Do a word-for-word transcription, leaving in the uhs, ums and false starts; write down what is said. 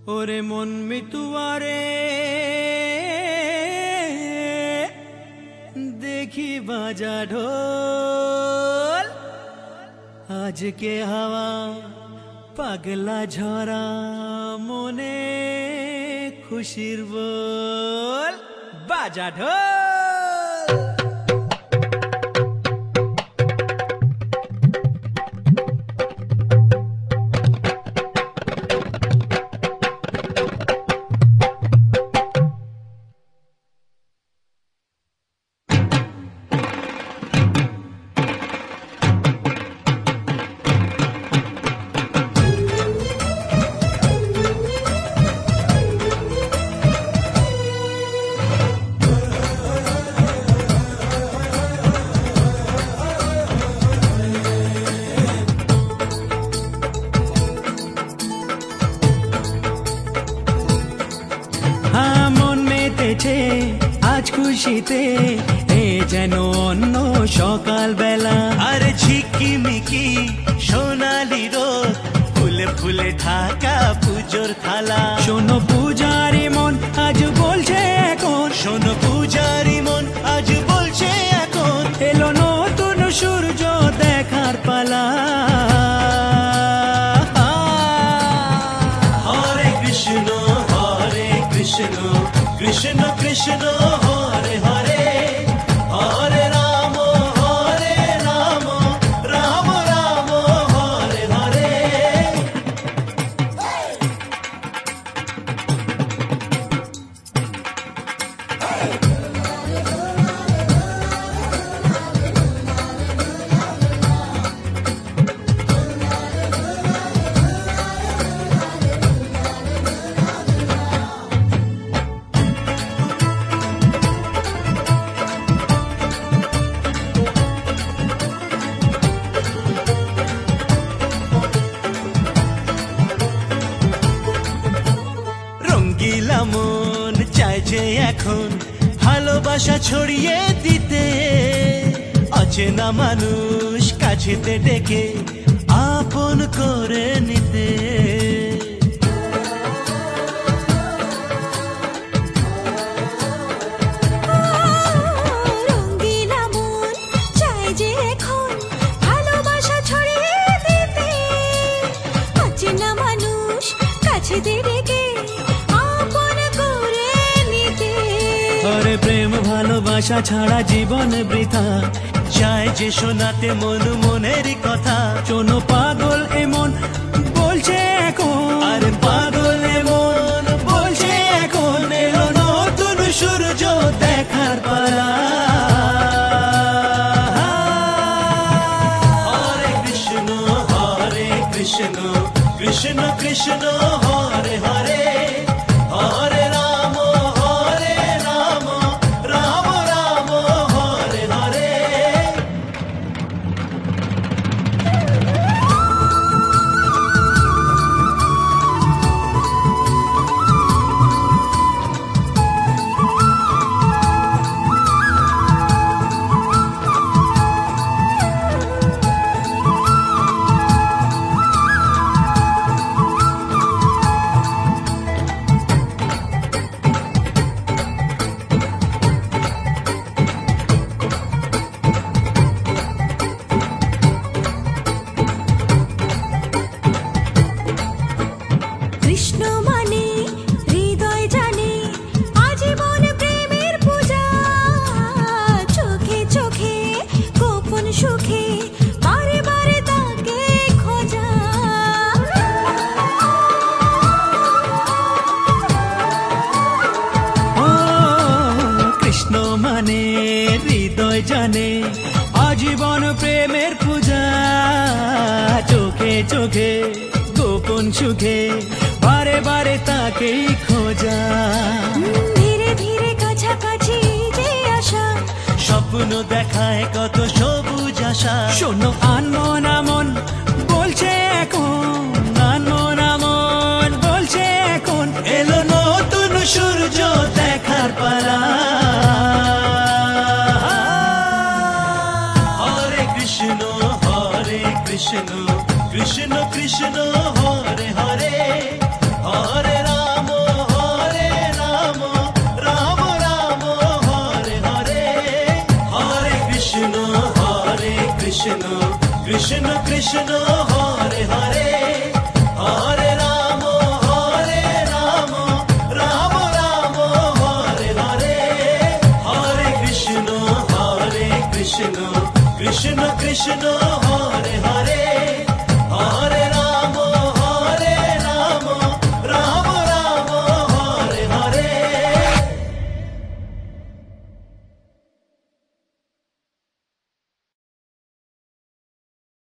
ওরে মন মিতুয়ারে দেখি বাজা ঢোল, আজকে হাওয়া পাগলা ঝরা মনে খুশির বল, বাজা ঢোল। আজ খুশিতে এ যেন অন্য সকাল বেলা, আর ঝিকিমিকি সোনালি রোদ, ফুলে ফুলে ঢাকা পুজোর থালা। শোনো পূজারি মন আজ বলছে এখন, শোনো পূজারি মন আজ বলছে এখন, এলো নতুন সূর্য দেখার পালা। হরে কৃষ্ণ হরে কৃষ্ণ কৃষ্ণ কৃষ্ণ হরে হরে, হরে রাম হরে রাম রাম রাম হরে হরে। মন চায় যে এখন ভালোবাসা ছড়িয়ে দিতে, অচেনা মানুষ কাছেতে ডেকে আপন করে নিতে। রঙ্গিলা মন চায় যে এখন ভালোবাসা ছড়িয়ে দিতে, অচেনা মানুষ কাছেতে ডেকে প্রেম ভালোবাসা ছাড়া জীবন বৃথা, চায় যে শোনাতে মন মনের কথা। শোনো পাগল এমন বলছে এখন, আর পাগল এমন বলছে এখন, এলো নতুন সূর্য দেখার পালা। হরে কৃষ্ণ হরে কৃষ্ণ কৃষ্ণ কৃষ্ণ হরে হরে, হরে রাম হরে রাম রাম রাম হরে হরে। কৃষ্ণ মানে হৃদয় জানে আজীবন প্রেমের পূজা, চোখে চোখে গোপন সুখে বারে বারে তাকে খোঁজা। ও কৃষ্ণ মানে হৃদয় জানে আজীবন প্রেমের পূজা, চোখে চোখে গোপন সুখে বারে বারে তাকেই খোঁজা। ধীরে ধীরে কাছাকাছি যে আসা, স্বপ্ন দেখায় কত সবুজ আশা। শোনো আনমন আমন বলছে এখন, আনমন আমন বলছে এখন, এলো নতুন সূর্য দেখার পালা। হরে কৃষ্ণ হরে কৃষ্ণ কৃষ্ণ কৃষ্ণ হরে হরে, হরে রাম কৃষ্ণ কৃষ্ণ কৃষ্ণ হরে হরে হরে রাম হরে রাম রাম রাম হরে হরে হরে কৃষ্ণ হরে কৃষ্ণ কৃষ্ণ কৃষ্ণ